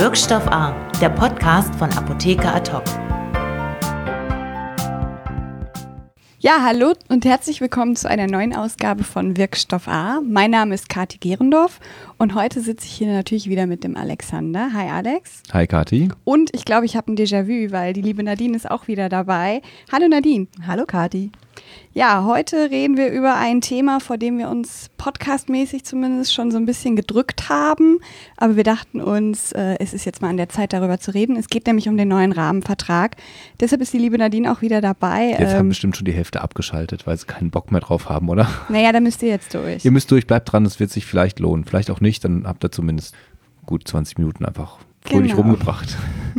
Wirkstoff A, der Podcast von Apotheker Ad-Hoc. Ja, hallo und herzlich willkommen zu einer neuen Ausgabe von Wirkstoff A. Mein Name ist Kathi Gerendorf und heute sitze ich hier natürlich wieder mit dem Alexander. Hi Alex. Hi Kathi. Und ich glaube, ich habe ein Déjà-vu, weil die liebe Nadine ist auch wieder dabei. Hallo Nadine. Hallo Kathi. Ja, heute reden wir über ein Thema, vor dem wir uns podcastmäßig zumindest schon so ein bisschen gedrückt haben. Aber wir dachten uns, es ist jetzt mal an der Zeit, darüber zu reden. Es geht nämlich um den neuen Rahmenvertrag. Deshalb ist die liebe Nadine auch wieder dabei. Jetzt haben bestimmt schon die Hälfte abgeschaltet, weil sie keinen Bock mehr drauf haben, oder? Naja, da müsst ihr jetzt durch. Ihr müsst durch, bleibt dran, es wird sich vielleicht lohnen. Vielleicht auch nicht, dann habt ihr zumindest gut 20 Minuten einfach fröhlich rumgebracht.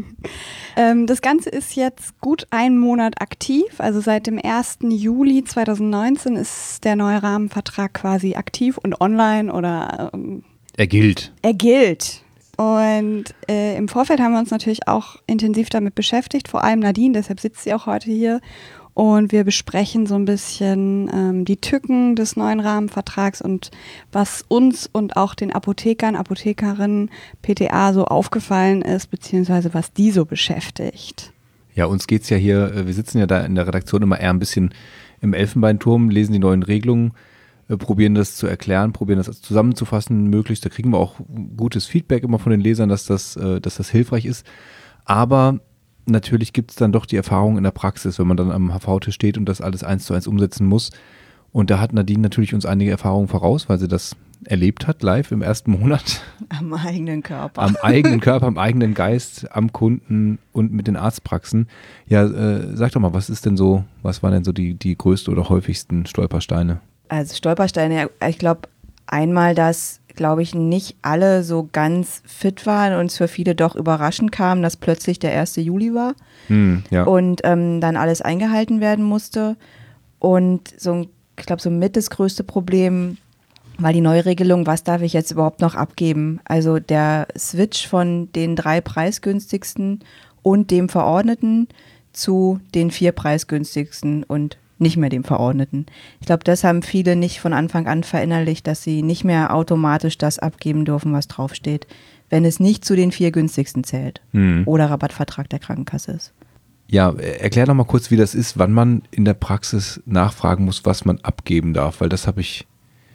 Das Ganze ist jetzt gut einen Monat aktiv, also seit dem 1. Juli 2019 ist der neue Rahmenvertrag quasi aktiv und online oder Er gilt. Er gilt. Und im Vorfeld haben wir uns natürlich auch intensiv damit beschäftigt, vor allem Nadine, deshalb sitzt sie auch heute hier. Und wir besprechen so ein bisschen die Tücken des neuen Rahmenvertrags und was uns und auch den Apothekern, Apothekerinnen, PTA so aufgefallen ist, beziehungsweise was die so beschäftigt. Ja, uns geht's ja hier, wir sitzen ja da in der Redaktion immer eher ein bisschen im Elfenbeinturm, lesen die neuen Regelungen, probieren das zu erklären, probieren das zusammenzufassen möglichst. Da kriegen wir auch gutes Feedback immer von den Lesern, dass das hilfreich ist. Aber natürlich gibt es dann doch die Erfahrung in der Praxis, wenn man dann am HV-Tisch steht und das alles 1:1 umsetzen muss. Und da hat Nadine natürlich uns einige Erfahrungen voraus, weil sie das erlebt hat, live im ersten Monat. Am eigenen Körper. Am eigenen Körper, am eigenen Geist, am Kunden und mit den Arztpraxen. Ja, sag doch mal, was waren denn so die größten oder häufigsten Stolpersteine? Also Stolpersteine, ich glaube einmal, dass nicht alle so ganz fit waren und es für viele doch überraschend kam, dass plötzlich der 1. Juli war und dann alles eingehalten werden musste. Und ich glaube, mit das größte Problem war die Neuregelung, was darf ich jetzt überhaupt noch abgeben? Also der Switch von den 3 preisgünstigsten und dem Verordneten zu den 4 preisgünstigsten und nicht mehr dem Verordneten. Ich glaube, das haben viele nicht von Anfang an verinnerlicht, dass sie nicht mehr automatisch das abgeben dürfen, was draufsteht, wenn es nicht zu den 4 günstigsten zählt oder Rabattvertrag der Krankenkasse ist. Ja, erklär doch mal kurz, wie das ist, wann man in der Praxis nachfragen muss, was man abgeben darf, weil das habe ich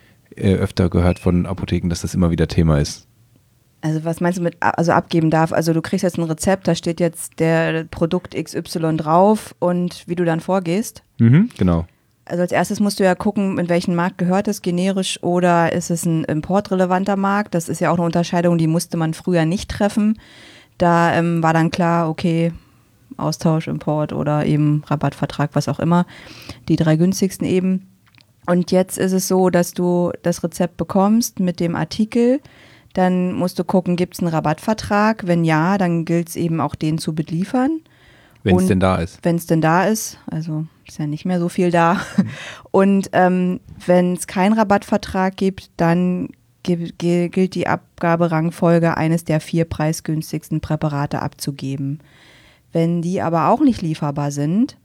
öfter gehört von Apotheken, dass das immer wieder Thema ist. Also was meinst du mit abgeben darf? Also du kriegst jetzt ein Rezept, da steht jetzt der Produkt XY drauf und wie du dann vorgehst? Genau. Also als erstes musst du ja gucken, in welchen Markt gehört es, generisch oder ist es ein importrelevanter Markt? Das ist ja auch eine Unterscheidung, die musste man früher nicht treffen. Da war dann klar, okay, Austausch, Import oder eben Rabattvertrag, was auch immer, die 3 günstigsten eben. Und jetzt ist es so, dass du das Rezept bekommst mit dem Artikel. Dann musst du gucken, gibt es einen Rabattvertrag? Wenn ja, dann gilt es eben auch, den zu beliefern. Wenn es denn da ist. Wenn es denn da ist, also ist ja nicht mehr so viel da. Und wenn es keinen Rabattvertrag gibt, dann gilt die Abgaberangfolge, eines der 4 preisgünstigsten Präparate abzugeben. Wenn die aber auch nicht lieferbar sind,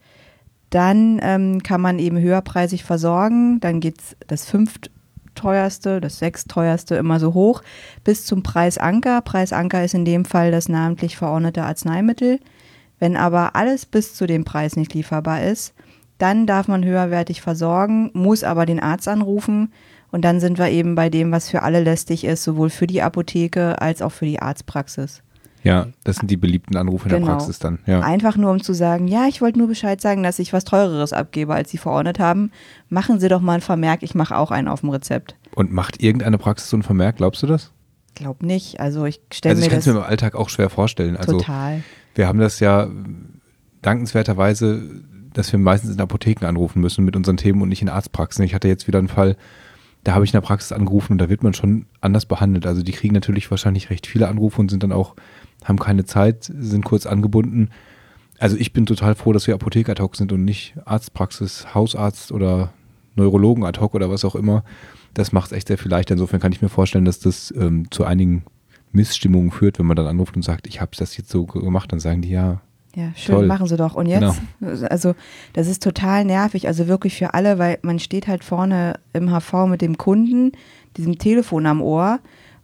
dann kann man eben höherpreisig versorgen. Dann geht das 5. teuerste, das 6. teuerste immer so hoch, bis zum Preisanker. Preisanker ist in dem Fall das namentlich verordnete Arzneimittel. Wenn aber alles bis zu dem Preis nicht lieferbar ist, dann darf man höherwertig versorgen, muss aber den Arzt anrufen und dann sind wir eben bei dem, was für alle lästig ist, sowohl für die Apotheke als auch für die Arztpraxis. Ja, das sind die beliebten Anrufe in der Praxis dann. Ja. Einfach nur, um zu sagen, ja, ich wollte nur Bescheid sagen, dass ich was Teureres abgebe, als Sie verordnet haben. Machen Sie doch mal einen Vermerk, ich mache auch einen auf dem Rezept. Und macht irgendeine Praxis so einen Vermerk, glaubst du das? Glaub nicht, also ich stelle mir das... Also ich kann es mir im Alltag auch schwer vorstellen. Also total. Wir haben das ja dankenswerterweise, dass wir meistens in Apotheken anrufen müssen mit unseren Themen und nicht in Arztpraxen. Ich hatte jetzt wieder einen Fall, da habe ich in der Praxis angerufen und da wird man schon anders behandelt. Also die kriegen natürlich wahrscheinlich recht viele Anrufe und sind dann auch, haben keine Zeit, sind kurz angebunden. Also ich bin total froh, dass wir Apotheker ad hoc sind und nicht Arztpraxis, Hausarzt oder Neurologen ad hoc oder was auch immer. Das macht es echt sehr viel leichter. Insofern kann ich mir vorstellen, dass das zu einigen Missstimmungen führt, wenn man dann anruft und sagt, ich habe das jetzt so gemacht. Dann sagen die, ja, Ja, schön, toll. Machen sie doch. Und jetzt, also das ist total nervig, also wirklich für alle, weil man steht halt vorne im HV mit dem Kunden, diesem Telefon am Ohr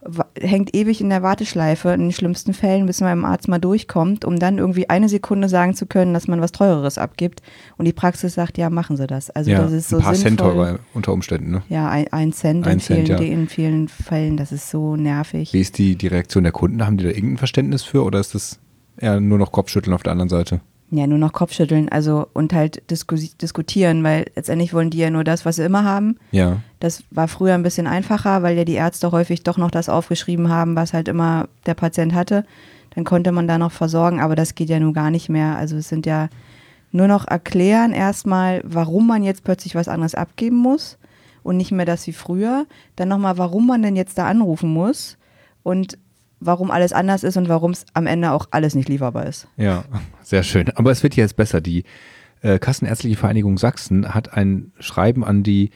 hängt ewig in der Warteschleife, in den schlimmsten Fällen, bis man beim Arzt mal durchkommt, um dann irgendwie eine Sekunde sagen zu können, dass man was Teureres abgibt. Und die Praxis sagt, ja, machen Sie das. Also das ist so ein paar sinnvoll. Cent teurer unter Umständen, ne? Ja, ein Cent, in vielen Fällen, das ist so nervig. Wie ist die Reaktion der Kunden? Haben die da irgendein Verständnis für oder ist das eher nur noch Kopfschütteln auf der anderen Seite? Ja, nur noch Kopfschütteln, also und halt diskutieren, weil letztendlich wollen die ja nur das, was sie immer haben. Ja. Das war früher ein bisschen einfacher, weil ja die Ärzte häufig doch noch das aufgeschrieben haben, was halt immer der Patient hatte. Dann konnte man da noch versorgen, aber das geht ja nun gar nicht mehr. Also es sind ja nur noch erklären erstmal, warum man jetzt plötzlich was anderes abgeben muss und nicht mehr das wie früher. Dann nochmal, warum man denn jetzt da anrufen muss und warum alles anders ist und warum es am Ende auch alles nicht lieferbar ist. Ja, sehr schön. Aber es wird jetzt besser. Die Kassenärztliche Vereinigung Sachsen hat ein Schreiben an die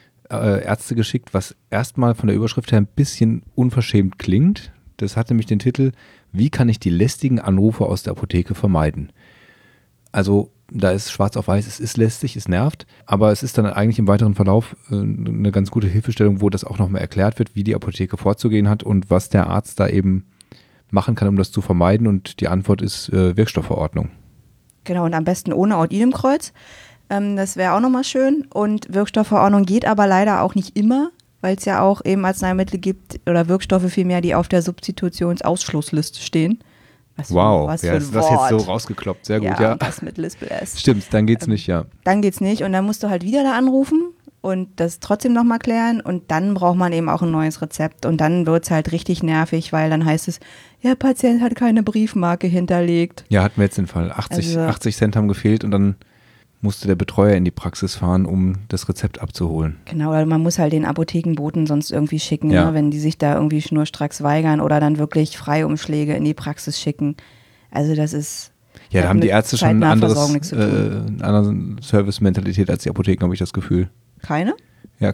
Ärzte geschickt, was erstmal von der Überschrift her ein bisschen unverschämt klingt. Das hat nämlich den Titel, wie kann ich die lästigen Anrufe aus der Apotheke vermeiden? Also da ist schwarz auf weiß, es ist lästig, es nervt, aber es ist dann eigentlich im weiteren Verlauf eine ganz gute Hilfestellung, wo das auch nochmal erklärt wird, wie die Apotheke vorzugehen hat und was der Arzt da eben machen kann, um das zu vermeiden. Und die Antwort ist Wirkstoffverordnung. Genau, und am besten ohne Aut-Idem-Kreuz. Das wäre auch nochmal schön. Und Wirkstoffverordnung geht aber leider auch nicht immer, weil es ja auch eben Arzneimittel gibt oder Wirkstoffe vielmehr, die auf der Substitutionsausschlussliste stehen. Wow, was ja, für ist ein das Wort. jetzt so rausgekloppt, sehr gut, ja. Das mit Lispel S. Stimmt, dann geht's nicht, ja. Dann geht's nicht und dann musst du halt wieder da anrufen und das trotzdem nochmal klären und dann braucht man eben auch ein neues Rezept und dann wird's halt richtig nervig, weil dann heißt es, ja, Patient hat keine Briefmarke hinterlegt. Ja, hatten wir jetzt den Fall. 80 Cent haben gefehlt und dann musste der Betreuer in die Praxis fahren, um das Rezept abzuholen. Genau, oder man muss halt den Apothekenboten sonst irgendwie schicken, Ja. ne, wenn die sich da irgendwie schnurstracks weigern oder dann wirklich Freiumschläge in die Praxis schicken. Also das ist... Ja, da haben die Ärzte schon eine nichts zu tun. andere Service-Mentalität als die Apotheken, habe ich das Gefühl. Keine? Ja,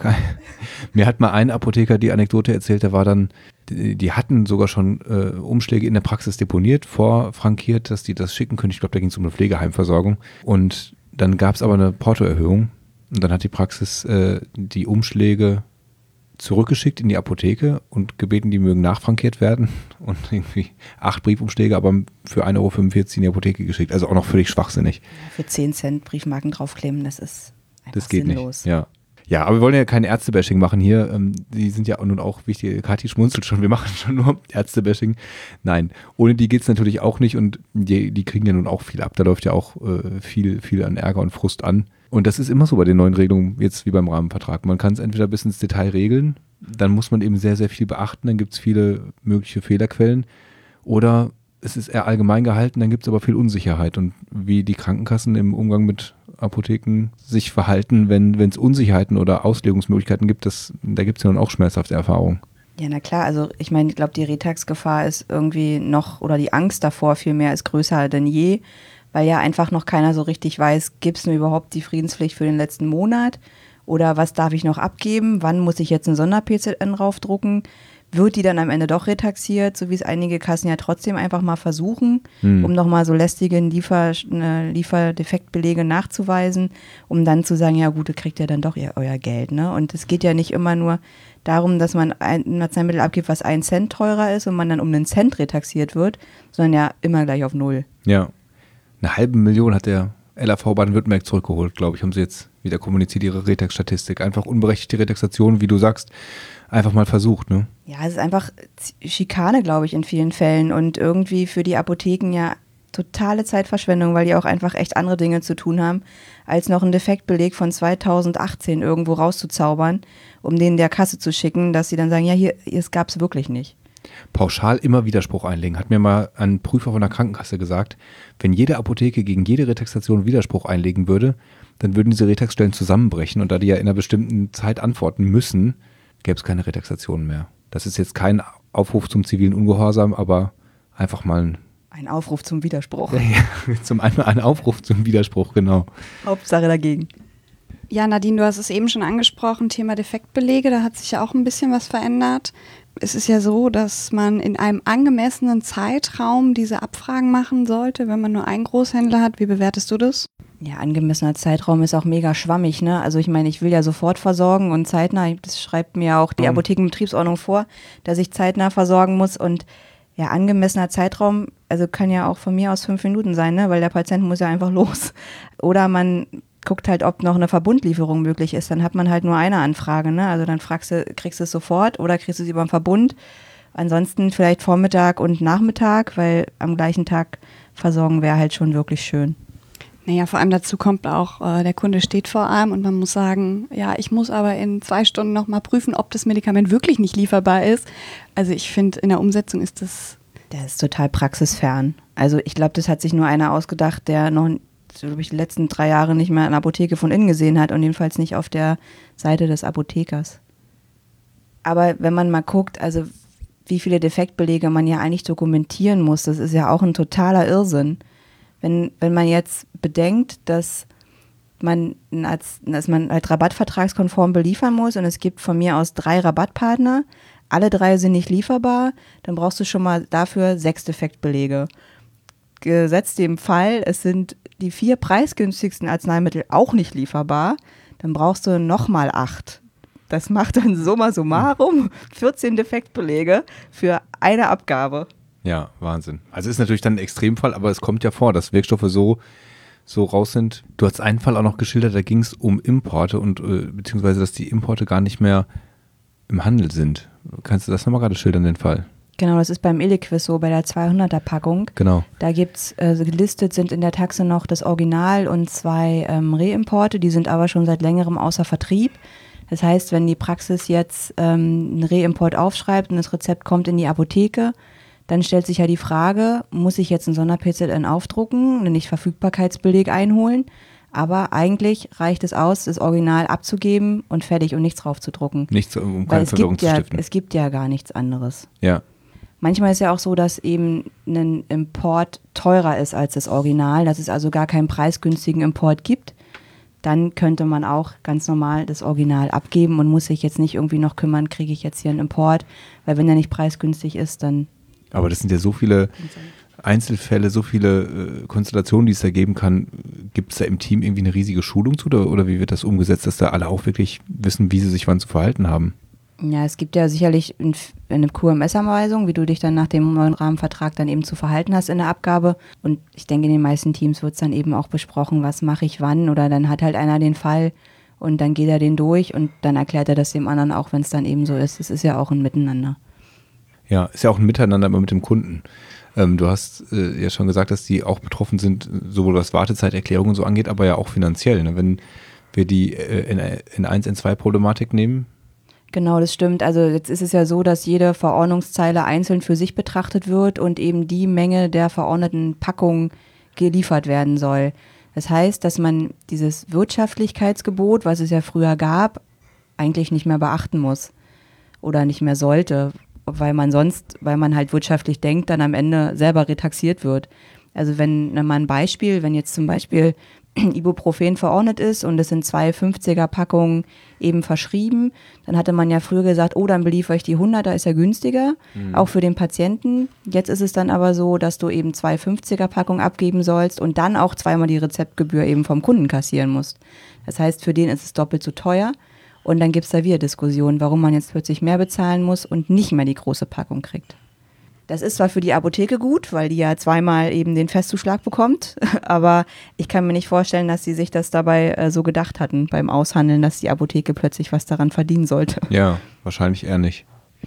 mir hat mal ein Apotheker die Anekdote erzählt, der war dann, die hatten sogar schon Umschläge in der Praxis deponiert, vorfrankiert, dass die das schicken können. Ich glaube, da ging es um eine Pflegeheimversorgung. Und dann gab es aber eine Portoerhöhung und dann hat die Praxis die Umschläge zurückgeschickt in die Apotheke und gebeten, die mögen nachfrankiert werden und irgendwie 8 Briefumschläge, aber für 1,45 € in die Apotheke geschickt. Also auch noch völlig schwachsinnig. Für 10 Cent Briefmarken draufkleben, das ist einfach Das geht sinnlos. nicht, ja. Ja, aber wir wollen ja kein Ärztebashing machen hier. Die sind ja nun auch wichtig. Kathi schmunzelt schon, wir machen schon nur Ärztebashing. Nein, ohne die geht es natürlich auch nicht und die kriegen ja nun auch viel ab. Da läuft ja auch viel an Ärger und Frust an. Und das ist immer so bei den neuen Regelungen, jetzt wie beim Rahmenvertrag. Man kann es entweder bis ins Detail regeln, dann muss man eben sehr, sehr viel beachten, dann gibt es viele mögliche Fehlerquellen. Oder es ist eher allgemein gehalten, dann gibt es aber viel Unsicherheit. Und wie die Krankenkassen im Umgang mit Apotheken sich verhalten, wenn es Unsicherheiten oder Auslegungsmöglichkeiten gibt, da gibt es ja nun auch schmerzhafte Erfahrungen. Ja, na klar, also ich meine, ich glaube, die Retax-Gefahr ist irgendwie noch, oder die Angst davor vielmehr ist größer denn je, weil ja einfach noch keiner so richtig weiß, gibt es mir überhaupt die Friedenspflicht für den letzten Monat oder was darf ich noch abgeben, wann muss ich jetzt einen Sonder-PZN raufdrucken, wird die dann am Ende doch retaxiert, so wie es einige Kassen ja trotzdem einfach mal versuchen, um nochmal so lästige Lieferdefektbelege nachzuweisen, um dann zu sagen, ja gut, ihr kriegt ja dann doch euer Geld, ne? Und es geht ja nicht immer nur darum, dass man ein Arzneimittel abgibt, was 1 Cent teurer ist und man dann um einen Cent retaxiert wird, sondern ja immer gleich auf 0. Ja, 500.000 hat der LAV Baden-Württemberg zurückgeholt, glaube ich, haben sie jetzt wieder kommuniziert, ihre Retax-Statistik. Einfach unberechtigte Retaxation, wie du sagst, einfach mal versucht, ne? Ja, es ist einfach Schikane, glaube ich, in vielen Fällen und irgendwie für die Apotheken ja totale Zeitverschwendung, weil die auch einfach echt andere Dinge zu tun haben, als noch einen Defektbeleg von 2018 irgendwo rauszuzaubern, um den der Kasse zu schicken, dass sie dann sagen, ja, hier, es gab es wirklich nicht. Pauschal immer Widerspruch einlegen, hat mir mal ein Prüfer von der Krankenkasse gesagt, wenn jede Apotheke gegen jede Retaxation Widerspruch einlegen würde, dann würden diese Retaxstellen zusammenbrechen und da die ja in einer bestimmten Zeit antworten müssen, gäbe es keine Retaxation mehr. Das ist jetzt kein Aufruf zum zivilen Ungehorsam, aber einfach mal ein Aufruf zum Widerspruch. Ein Aufruf zum Widerspruch, genau. Hauptsache dagegen. Ja, Nadine, du hast es eben schon angesprochen, Thema Defektbelege, da hat sich ja auch ein bisschen was verändert. es ist ja so, dass man in einem angemessenen Zeitraum diese Abfragen machen sollte, wenn man nur einen Großhändler hat. Wie bewertest du das? Ja, angemessener Zeitraum ist auch mega schwammig, ne? Also ich meine, ich will ja sofort versorgen und zeitnah, das schreibt mir auch die Apothekenbetriebsordnung vor, dass ich zeitnah versorgen muss und ja, angemessener Zeitraum, also kann ja auch von mir aus 5 Minuten sein, ne? Weil der Patient muss ja einfach los. Oder man guckt halt, ob noch eine Verbundlieferung möglich ist, dann hat man halt nur eine Anfrage, ne? Also dann kriegst du es sofort oder kriegst du es über den Verbund. Ansonsten vielleicht Vormittag und Nachmittag, weil am gleichen Tag versorgen wäre halt schon wirklich schön. Naja, vor allem dazu kommt auch, der Kunde steht vor einem und man muss sagen, ja, ich muss aber in 2 Stunden nochmal prüfen, ob das Medikament wirklich nicht lieferbar ist. Also ich finde, in der Umsetzung ist das... Der ist total praxisfern. Also ich glaube, das hat sich nur einer ausgedacht, der noch, glaube ich, die letzten 3 Jahre nicht mehr eine Apotheke von innen gesehen hat und jedenfalls nicht auf der Seite des Apothekers. Aber wenn man mal guckt, also wie viele Defektbelege man ja eigentlich dokumentieren muss, das ist ja auch ein totaler Irrsinn. Wenn man jetzt bedenkt, dass man halt rabattvertragskonform beliefern muss und es gibt von mir aus 3 Rabattpartner, alle 3 sind nicht lieferbar, dann brauchst du schon mal dafür 6 Defektbelege. Gesetzt dem Fall, es sind die 4 preisgünstigsten Arzneimittel auch nicht lieferbar, dann brauchst du nochmal 8. Das macht dann summa summarum 14 Defektbelege für eine Abgabe. Ja, Wahnsinn. Also ist natürlich dann ein Extremfall, aber es kommt ja vor, dass Wirkstoffe so raus sind. Du hast einen Fall auch noch geschildert, da ging es um Importe und beziehungsweise, dass die Importe gar nicht mehr im Handel sind. Kannst du das nochmal gerade schildern, den Fall? Genau, das ist beim Eliquis so, bei der 200er Packung. Genau. Da gibt's, gelistet sind in der Taxe noch das Original und 2 Reimporte, die sind aber schon seit längerem außer Vertrieb. Das heißt, wenn die Praxis jetzt einen Reimport aufschreibt und das Rezept kommt in die Apotheke, dann stellt sich ja die Frage, muss ich jetzt einen Sonder-PZN aufdrucken, einen Nichtverfügbarkeitsbeleg einholen? Aber eigentlich reicht es aus, das Original abzugeben und fertig und nichts draufzudrucken. Nichts, um keine Verwirrung zu stiften. Es gibt ja gar nichts anderes. Ja. Manchmal ist ja auch so, dass eben ein Import teurer ist als das Original, dass es also gar keinen preisgünstigen Import gibt. Dann könnte man auch ganz normal das Original abgeben und muss sich jetzt nicht irgendwie noch kümmern, kriege ich jetzt hier einen Import, weil wenn der nicht preisgünstig ist, dann... Aber das sind ja so viele Einzelfälle, so viele Konstellationen, die es da geben kann. Gibt es da im Team irgendwie eine riesige Schulung zu oder wie wird das umgesetzt, dass da alle auch wirklich wissen, wie sie sich wann zu verhalten haben? Ja, es gibt ja sicherlich eine QMS-Anweisung, wie du dich dann nach dem neuen Rahmenvertrag dann eben zu verhalten hast in der Abgabe. Und ich denke, in den meisten Teams wird es dann eben auch besprochen, was mache ich wann. Oder dann hat halt einer den Fall und dann geht er den durch und dann erklärt er das dem anderen auch, wenn es dann eben so ist. Es ist ja auch ein Miteinander. Ja, ist ja auch ein Miteinander immer mit dem Kunden. Du hast ja schon gesagt, dass die auch betroffen sind, sowohl was Wartezeiterklärungen so angeht, aber ja auch finanziell. Ne? Wenn wir die N1, N2-Problematik nehmen. Genau, das stimmt. Also jetzt ist es ja so, dass jede Verordnungszeile einzeln für sich betrachtet wird und eben die Menge der verordneten Packung geliefert werden soll. Das heißt, dass man dieses Wirtschaftlichkeitsgebot, was es ja früher gab, eigentlich nicht mehr beachten muss oder nicht mehr sollte, weil man halt wirtschaftlich denkt, dann am Ende selber retaxiert wird. Also wenn mal ein Beispiel, wenn jetzt zum Beispiel Ibuprofen verordnet ist und es sind 2 50er-Packungen eben verschrieben, dann hatte man ja früher gesagt, oh, dann beliefere ich die 100er, ist ja günstiger, auch für den Patienten. Jetzt ist es dann aber so, dass du eben 2 50er-Packungen abgeben sollst und dann auch 2-mal die Rezeptgebühr eben vom Kunden kassieren musst. Das heißt, für den ist es doppelt so teuer. Und dann gibt es da wieder Diskussionen, warum man jetzt plötzlich mehr bezahlen muss und nicht mehr die große Packung kriegt. Das ist zwar für die Apotheke gut, weil die ja 2-mal eben den Festzuschlag bekommt, aber ich kann mir nicht vorstellen, dass sie sich das dabei so gedacht hatten beim Aushandeln, dass die Apotheke plötzlich was daran verdienen sollte. Ja, wahrscheinlich eher nicht.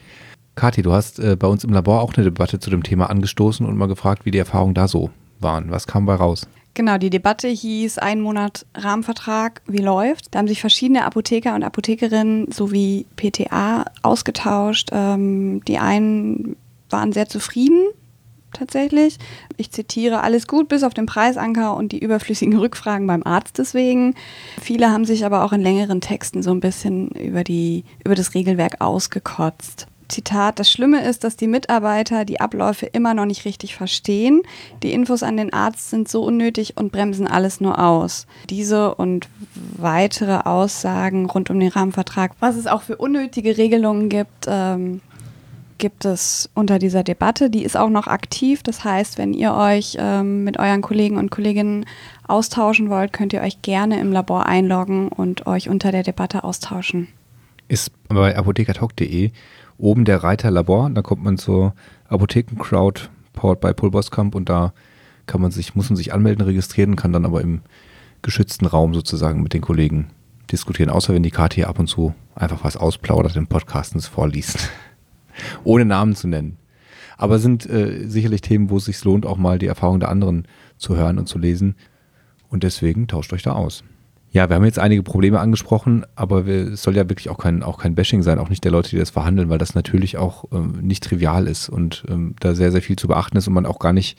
Kathi, du hast bei uns im Labor auch eine Debatte zu dem Thema angestoßen und mal gefragt, wie die Erfahrungen da so waren. Was kam bei raus? Genau, die Debatte hieß 1 Monat Rahmenvertrag, wie läuft? Da haben sich verschiedene Apotheker und Apothekerinnen sowie PTA ausgetauscht. Die einen waren sehr zufrieden, tatsächlich. Ich zitiere, alles gut, bis auf den Preisanker und die überflüssigen Rückfragen beim Arzt deswegen. Viele haben sich aber auch in längeren Texten so ein bisschen über das Regelwerk ausgekotzt. Zitat, das Schlimme ist, dass die Mitarbeiter die Abläufe immer noch nicht richtig verstehen. Die Infos an den Arzt sind so unnötig und bremsen alles nur aus. Diese und weitere Aussagen rund um den Rahmenvertrag, was es auch für unnötige Regelungen gibt, gibt es unter dieser Debatte. Die ist auch noch aktiv. Das heißt, wenn ihr euch mit euren Kollegen und Kolleginnen austauschen wollt, könnt ihr euch gerne im Labor einloggen und euch unter der Debatte austauschen. Ist bei apothekertalk.de oben der Reiter Labor. Da kommt man zur Apothekencrowd powered by Paul Boskamp und da muss man sich anmelden, registrieren, kann dann aber im geschützten Raum sozusagen mit den Kollegen diskutieren, außer wenn die Karte hier ab und zu einfach was ausplaudert im Podcast und es vorliest. Ohne Namen zu nennen. Aber sind sicherlich Themen, wo es sich lohnt, auch mal die Erfahrung der anderen zu hören und zu lesen. Und deswegen tauscht euch da aus. Ja, wir haben jetzt einige Probleme angesprochen, aber es soll ja wirklich auch kein Bashing sein, auch nicht der Leute, die das verhandeln, weil das natürlich auch nicht trivial ist und da sehr, sehr viel zu beachten ist und man auch gar nicht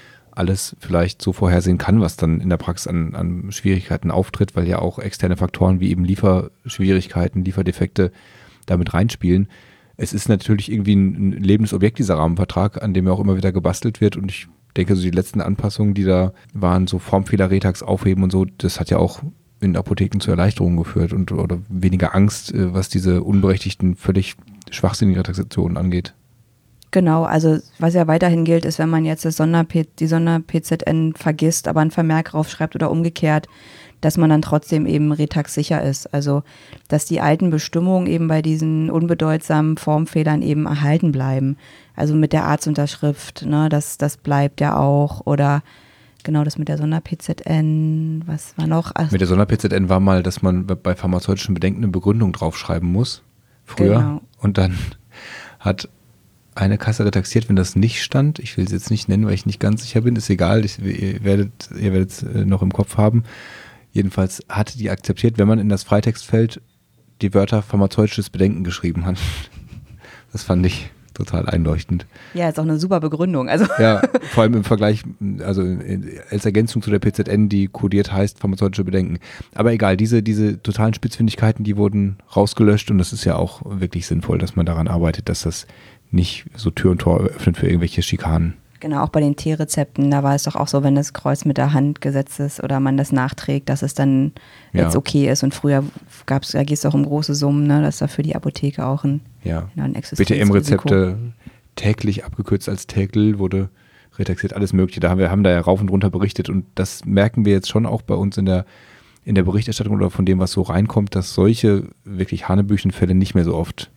alles vielleicht so vorhersehen kann, was dann in der Praxis an Schwierigkeiten auftritt, weil ja auch externe Faktoren wie eben Lieferschwierigkeiten, Lieferdefekte damit reinspielen. Es ist natürlich irgendwie ein lebendes Objekt, dieser Rahmenvertrag, an dem ja auch immer wieder gebastelt wird und ich denke, so die letzten Anpassungen, die da waren, so Formfehler, Retax aufheben und so, das hat ja auch in Apotheken zu Erleichterungen geführt oder weniger Angst, was diese unberechtigten, völlig schwachsinnigen Retaxationen angeht. Genau, also was ja weiterhin gilt, ist, wenn man jetzt die Sonder-PZN vergisst, aber einen Vermerk raufschreibt oder umgekehrt, dass man dann trotzdem eben Retax-sicher ist. Also, dass die alten Bestimmungen eben bei diesen unbedeutsamen Formfehlern eben erhalten bleiben. Also mit der Arztunterschrift, ne, das bleibt ja auch. Oder genau das mit der Sonder-PZN, was war noch? Mit der Sonder-PZN war mal, dass man bei pharmazeutischen Bedenken eine Begründung draufschreiben muss, früher. Genau. Und dann hat eine Kasse retaxiert, wenn das nicht stand. Ich will es jetzt nicht nennen, weil ich nicht ganz sicher bin. Ist egal, ihr werdet es noch im Kopf haben. Jedenfalls hatte die akzeptiert, wenn man in das Freitextfeld die Wörter pharmazeutisches Bedenken geschrieben hat. Das fand ich total einleuchtend. Ja, ist auch eine super Begründung. Also ja, vor allem im Vergleich, also als Ergänzung zu der PZN, die kodiert heißt pharmazeutische Bedenken. Aber egal, diese totalen Spitzfindigkeiten, die wurden rausgelöscht und das ist ja auch wirklich sinnvoll, dass man daran arbeitet, dass das nicht so Tür und Tor öffnet für irgendwelche Schikanen. Genau, auch bei den T-Rezepten, da war es doch auch so, wenn das Kreuz mit der Hand gesetzt ist oder man das nachträgt, dass es dann jetzt okay ist. Und früher da geht es auch um große Summen, ne, dass da für die Apotheke auch ein Existenzrisiko. BTM-Rezepte täglich abgekürzt als Tägel wurde retaxiert, alles Mögliche. Wir haben da ja rauf und runter berichtet und das merken wir jetzt schon auch bei uns in der Berichterstattung oder von dem, was so reinkommt, dass solche wirklich Hanebüchenfälle nicht mehr so oft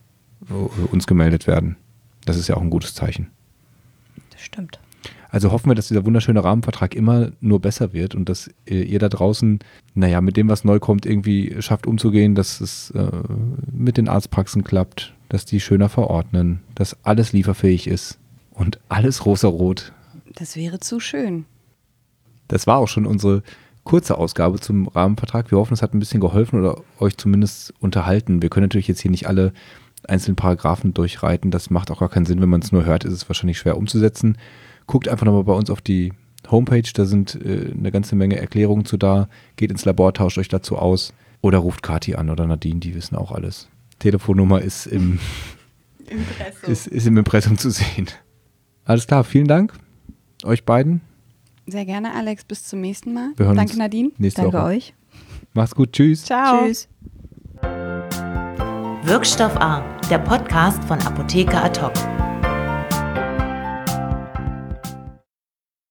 uns gemeldet werden. Das ist ja auch ein gutes Zeichen. Das stimmt. Also hoffen wir, dass dieser wunderschöne Rahmenvertrag immer nur besser wird und dass ihr da draußen, mit dem, was neu kommt, irgendwie schafft umzugehen, dass es mit den Arztpraxen klappt, dass die schöner verordnen, dass alles lieferfähig ist und alles rosarot. Das wäre zu schön. Das war auch schon unsere kurze Ausgabe zum Rahmenvertrag. Wir hoffen, es hat ein bisschen geholfen oder euch zumindest unterhalten. Wir können natürlich jetzt hier nicht alle einzelnen Paragraphen durchreiten. Das macht auch gar keinen Sinn. Wenn man es nur hört, ist es wahrscheinlich schwer umzusetzen. Guckt einfach nochmal bei uns auf die Homepage. Da sind eine ganze Menge Erklärungen zu da. Geht ins Labor, tauscht euch dazu aus. Oder ruft Kathi an oder Nadine, die wissen auch alles. Telefonnummer ist im Impressum zu sehen. Alles klar, vielen Dank euch beiden. Sehr gerne, Alex. Bis zum nächsten Mal. Danke, Nadine. Danke euch. Macht's gut. Tschüss. Ciao. Tschüss. Wirkstoff A, der Podcast von Apotheker Ad hoc.